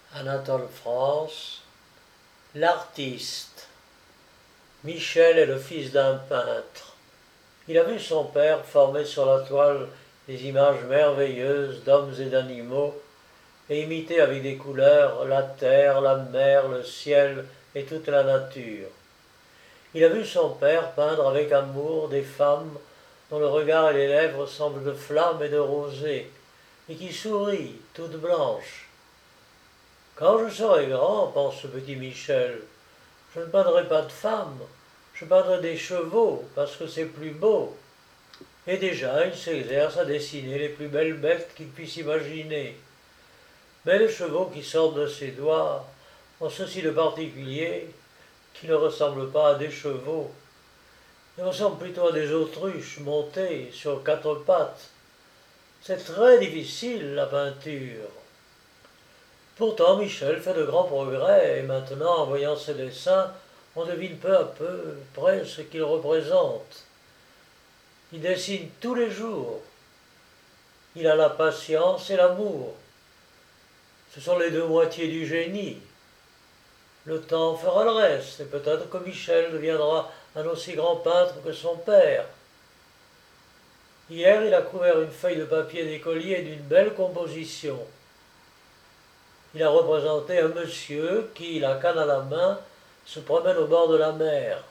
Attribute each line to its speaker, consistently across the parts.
Speaker 1: Anatole France, l'artiste. Michel est le fils d'un peintre. Il a vu son père former sur la toile des images merveilleuses d'hommes et d'animaux et imiter avec des couleurs la terre, la mer, le ciel et toute la nature. Il a vu son père peindre avec amour des femmes dont le regard et les lèvres semblent de flammes et de rosée, et qui sourient, toutes blanches. Quand je serai grand, pense ce petit Michel, je ne peindrai pas de femmes, je peindrai des chevaux, parce que c'est plus beau. Et déjà, il s'exerce à dessiner les plus belles bêtes qu'il puisse imaginer. Mais les chevaux qui sortent de ses doigts ont ceci de particulier qu'ils ne ressemblent pas à des chevaux. Ils ressemblent plutôt à des autruches montées sur quatre pattes. C'est très difficile, la peinture. Pourtant, Michel fait de grands progrès, et maintenant, en voyant ses dessins, on devine peu à peu près ce qu'il représente. Il dessine tous les jours. Il a la patience et l'amour. Ce sont les deux moitiés du génie. Le temps fera le reste, et peut-être que Michel deviendra un aussi grand peintre que son père. Hier, il a couvert une feuille de papier d'écolier d'une belle composition. Il a représenté un monsieur qui, la canne à la main, se promène au bord de la mer.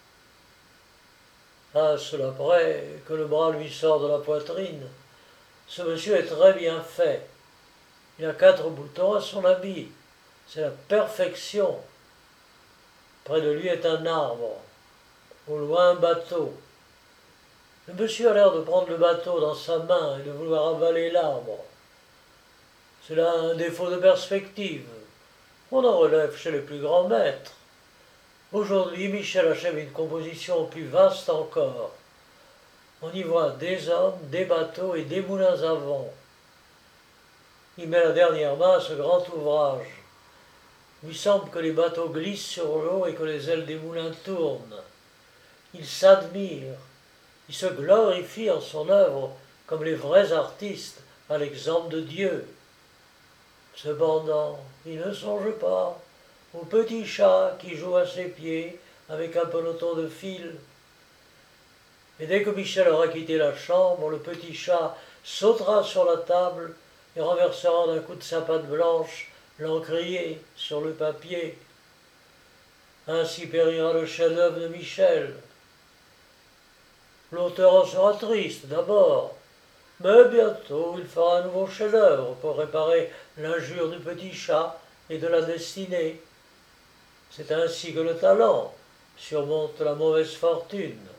Speaker 1: À cela près que le bras lui sort de la poitrine. Ce monsieur est très bien fait. Il a 4 boutons à son habit. C'est la perfection. Près de lui est un arbre. Au loin, un bateau. Le monsieur a l'air de prendre le bateau dans sa main et de vouloir avaler l'arbre. C'est là un défaut de perspective. On en relève chez les plus grands maîtres. Aujourd'hui, Michel achève une composition plus vaste encore. On y voit des hommes, des bateaux et des moulins à vent. Il met la dernière main à ce grand ouvrage. Il lui semble que les bateaux glissent sur l'eau et que les ailes des moulins tournent. Il s'admire, il se glorifie en son œuvre comme les vrais artistes à l'exemple de Dieu. Cependant, il ne songe pas au petit chat qui joue à ses pieds avec un peloton de fil. Et dès que Michel aura quitté la chambre, le petit chat sautera sur la table et renversera d'un coup de sa patte blanche l'encrier sur le papier. Ainsi périra le chef-d'œuvre de Michel. L'auteur en sera triste d'abord, mais bientôt il fera un nouveau chef-d'œuvre pour réparer l'injure du petit chat et de la destinée. C'est ainsi que le talent surmonte la mauvaise fortune.